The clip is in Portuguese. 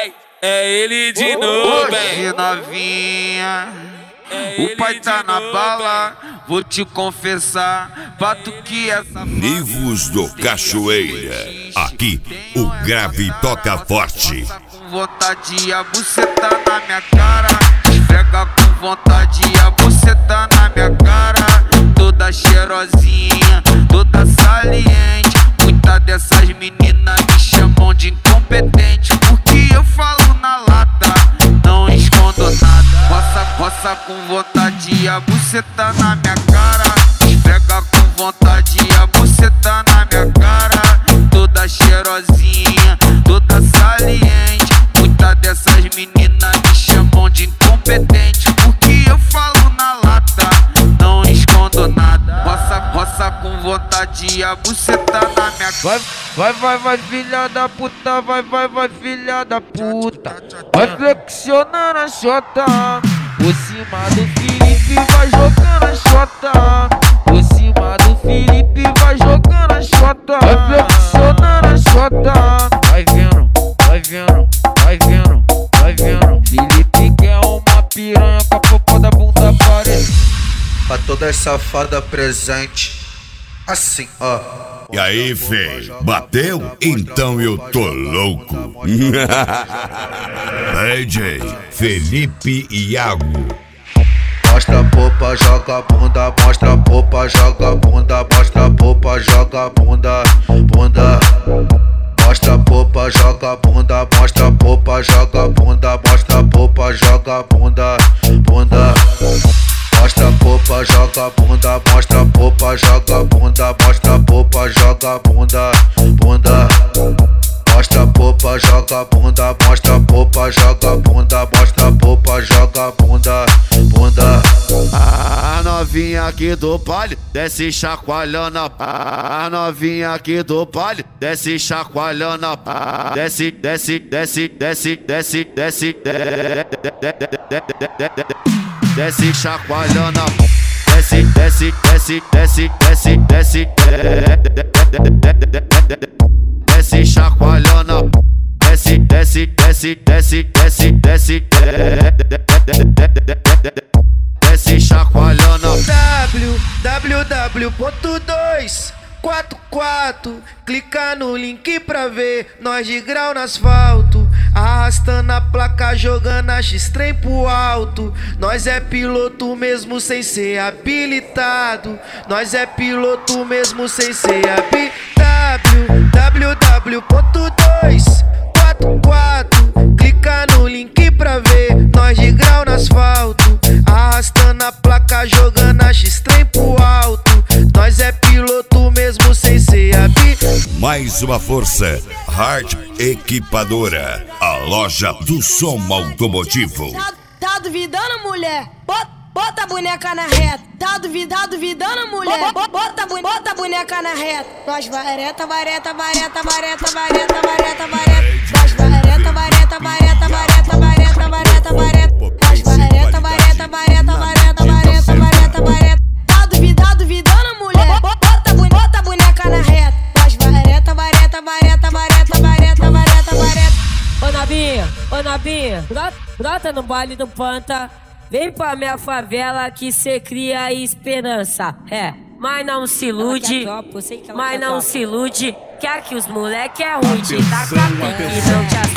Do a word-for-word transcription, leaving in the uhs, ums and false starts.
Ai, é ele de novo, Hoje novinha, o pai tá na bala. Vou te confessar, pato que essa Nivos do Cachoeira. Aqui o grave toca forte. Com vontade a buceta na minha cara. Esfrega com vontade a buceta na minha cara. Toda cheirosinha, toda saliente. Muitas dessas meninas me chamam de incompetente, porque eu falo na lata, não escondo nada. Roça, roça com vontade a buceta na minha cara. Esfrega com vontade a buceta na minha cara. Toda cheirosinha, toda saliente. Muitas dessas meninas me chamam de incompetente, porque eu falo na lata, não escondo nada. Roça, roça com vontade a buceta na minha cara. Vai, vai, vai, vai, filha da puta, vai, vai, vai, filha da puta. Vai flexionando a xota. Por cima do Felipe vai jogando a xota. Por cima do Felipe vai jogando a xota. Vai flexionando a xota. Vai vendo, vai vendo, vai vendo, vai vendo. Felipe quer uma piranha com a popó da bunda aparecendo. Pra todas safadas presente, assim, ó. E aí, fei, bateu? Então eu tô louco. D J Felipe Iago. Mostra a popa, joga a bunda, mostra a popa, joga a bunda, mostra a popa, joga a bunda, bunda. Mostra a popa, joga a bunda, mostra a popa, joga a bunda, mostra a popa, joga a bunda, bunda. Mostra a popa, joga a bunda, mostra a popa, joga a bunda, mostra a popa, joga a bunda, bunda. Mostra a popa, joga a bunda, mostra a popa, joga a bunda, mostra a popa, joga a bunda, bunda. A novinha aqui do baile desce chacoalhando, a novinha aqui do baile desce chacoalhando, desce, desce, desce, desce, desce, desce, desce chacoalhando, desce, desce, desce, desce, desce, desce, desce chacoalhando, desce, desce, desce, desce, desce, desce, desce chacoalhando. w w w ponto dois quatro quatro, clica no link pra ver nós de grau no asfalto, arrastando a placa, jogando a X-Trem pro alto. Nós é piloto mesmo sem ser habilitado, nós é piloto mesmo sem ser habilitado. w w w ponto dois quatro quatro, clica no link pra ver nós de grau no asfalto, arrastando a placa, jogando a X-Trem pro alto. Nós é piloto mesmo sem ser habilitado. Mais uma força, Hard Equipadora, a loja do som automotivo. Tá, tá duvidando, mulher? Bota, bota a boneca na reta. Tá duvidando, duvidando, mulher? Bota, bota, bota a boneca na reta. Nós vareta, vareta, vareta, vareta, vareta, vareta, vareta. Nós vareta, vareta, vareta, vareta, vareta, vareta, vareta. Nós vareta, vareta, vareta, vareta, vareta, vareta, vareta. Tá duvidando, duvidando, mulher? Bota, bota a boneca na reta. Nós vareta, vareta, vareta, vareta, vareta, vareta, vareta. Ô Nabinha, ô Nabinha, brota no baile do Panta. Vem pra minha favela que cê cria esperança. É, mas não se ilude, mas não se ilude. Que aqui os moleque é ruim de tacar pique, não te